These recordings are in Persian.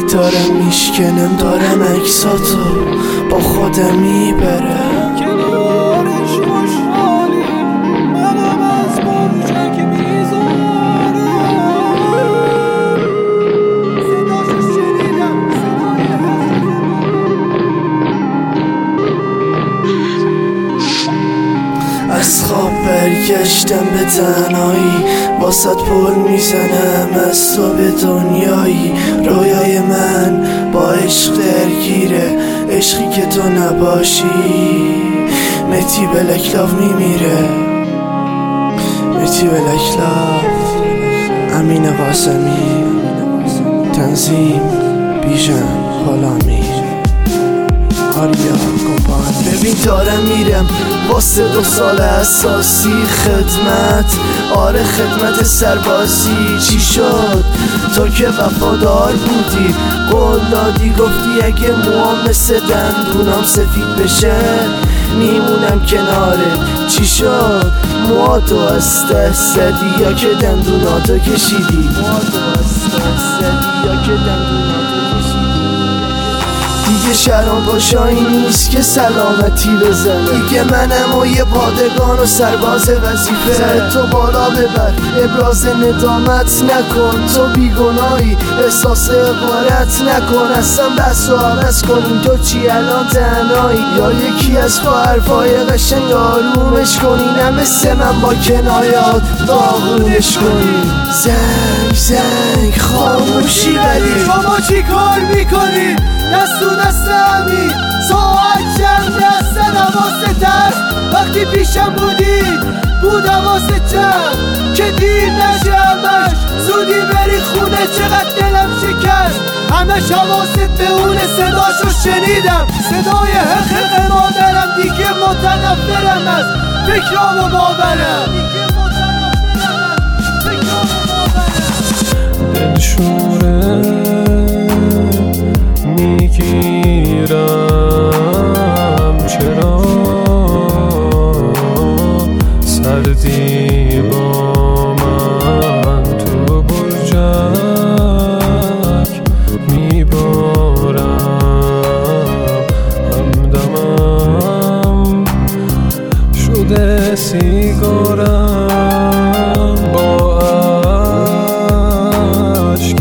دارم میشکنم، دارم عکساتو با خودم میبرم. کنارش خوشحالیم، منم از برچک میذارم. صداشو شنیدم، از خواب برگشتم به تنهایی، واسط پل میزنم از تو به دنیایی. رویای من با عشق درگیره، عشقی که تو نباشی. مهدی بلک لاو میمیره، مهدی بلک لاو. امین قاسمی، تنظیم بیژن غلامی، آریا گوپان. ببین دارم میرم واسه 2 سال اساسی خدمت. آره خدمت سربازی. چی شد؟ تو که وفادار بودی، قول دادی، گفتی اگه موام مثل دندونام سفید بشه میمونم کنارت. چی شد؟ موهاتو از دست زدی یا که دندوناتو کشیدی؟ موهاتو از دست زدی یا که دندوناتو کشیدی؟ دیگه شرم باشایی نیست که سلامتی بزنه. دیگه منم و یه پادگان و سرباز وظیفه. سر تو بالا ببر، ابراز ندامت نکن. تو بیگناهی، احساس عبارت نکن. اصلا بس و عوض کنیم، تو چی الان تنهایی؟ یا یکی از حرفای قشنگ آرومش کنی، نه مثل من با کنایات داغونش کنی. زنگ زنگ خاموشی ولی شما چی کار میکنی؟ دست تو دست همین ساعت چند دست واسه ترس. وقتی پیشم بودی بودم واسه چند که دیر نشه همش زودی بری خونه. چقدر دلم شکست همش حواست به اونه. صداشو شنیدم، صدای حقیق مادرم. دیگه متنفرم از فکرام و باورم. دلشوره میگیرم، چرا سردی با من تو برجک میبارم. همدمم شده سیگارم، با عشق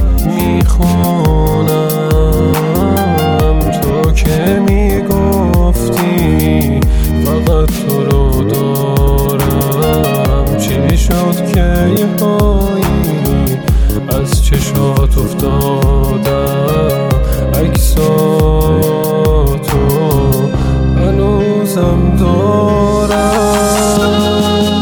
میخونم. تو که میگفتی فقط تو رو دارم. چی شد که یه هایی از چشات افتادم؟ عکساتو هنوزم دارم.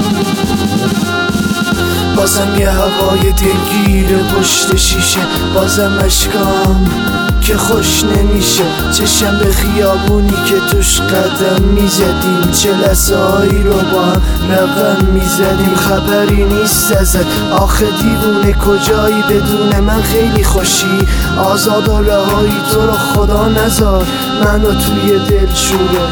بازم یه هوای دلگیره پشت شیشه، بازم اشکام که خوش نمیشه. چشم به خیابونی که توش قدم میزدیم، چه لحظه‌هایی رو با هم رقم میزدیم. خبری نیست ازت، آخه دیوونه کجایی؟ بدون من خیلی خوشی، آزاد و رهایی. تو رو خدا نذار منو توی دلشوره،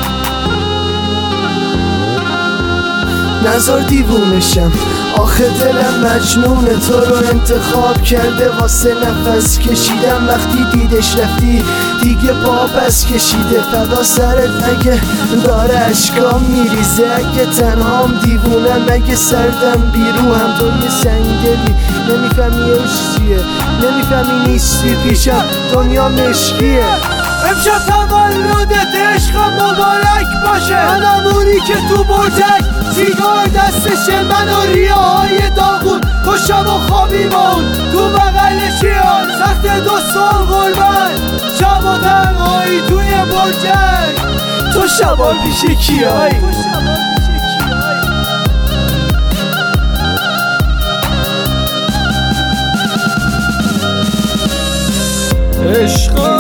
نذار دیوونشم. آخه دلم مجنونه، تو رو انتخاب کرده واسه نفس کشیدم. وقتی دیدش رفتی دیگه پا پس کشیده. فدا سرت اگه داره اشکام میریزه، اگه تنهام دیوونم، اگه سردم بیروهم. تو یه سنگدلی، نمیفهمی عشق چیه، نمیفهمی نیستی پیشم، دنیا مشکیه. امشب تولدت عشقم مبارک باشه. همونی که تو برجک سیگار دستشه، من و ریاهای داغون تو شب و خوابیمون تو بغل شیان. سخت 2 سال غربت، شب و تنهایی توی برجک. تو شبا پیش کیایی؟ عشق